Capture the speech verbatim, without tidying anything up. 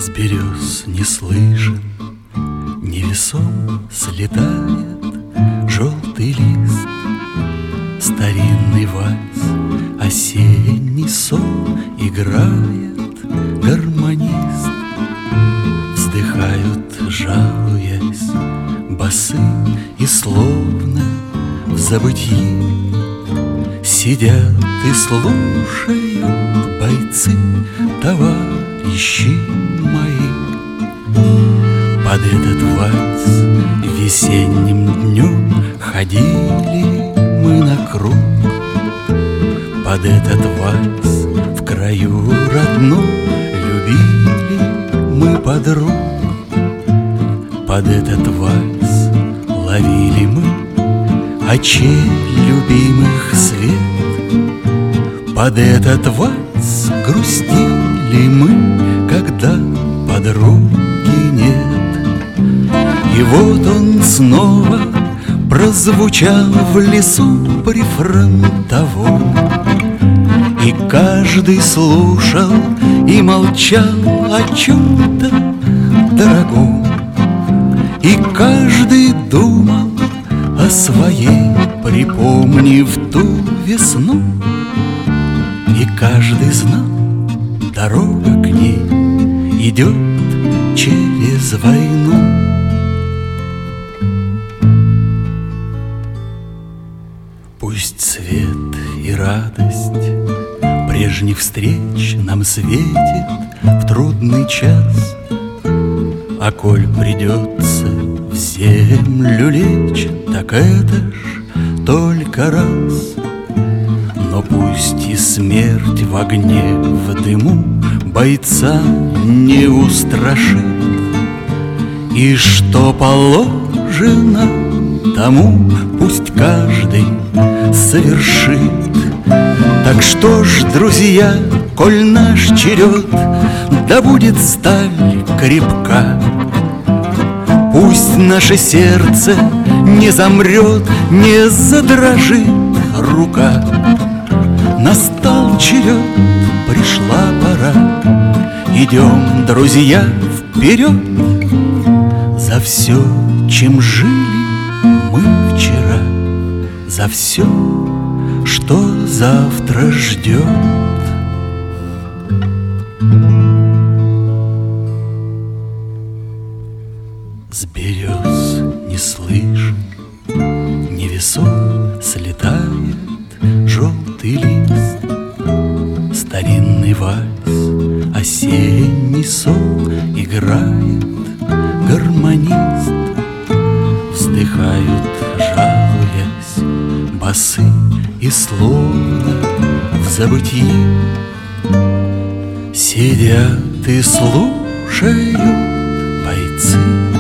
С берез не слышен, невесом слетает желтый лист. Старинный вальс, осенний сон играет гармонист. Вздыхают, жалуясь, басы и словно в забытьи сидят и слушают бойцы, товарищи мои. Под этот вальс весенним днем ходили мы на круг. Под этот вальс в краю родном любили мы подруг. Под этот вальс ловили мы очей любимых свет. Под этот вальс грустили мы, когда подруги нет. И вот он снова прозвучал в лесу прифронтовом, и каждый слушал и молчал о чем-то дорогом, и каждый думал о своей, припомнив ту весну. И каждый знал, дорога к ней идет через войну. Пусть свет и радость прежних встреч нам светит в трудный час, а коль придется в землю лечь, так это ж только раз. Но пусть и смерть в огне, в дыму бойца не устрашит, и что положено тому пусть каждый совершит. Так что ж, друзья, коль наш черед, да будет сталь крепка. Пусть наше сердце не замрет, не задрожит рука. Настал черед, пришла пора, идем, друзья, вперед. За все, чем жили мы вчера, за все, что завтра ждет. С берез не слышен, невесом слетает желтый лист. Старинный вальс, осенний сон играет гармонист. Вздыхают, жалуясь, басы и словно в забытьи сидят и слушают бойцы,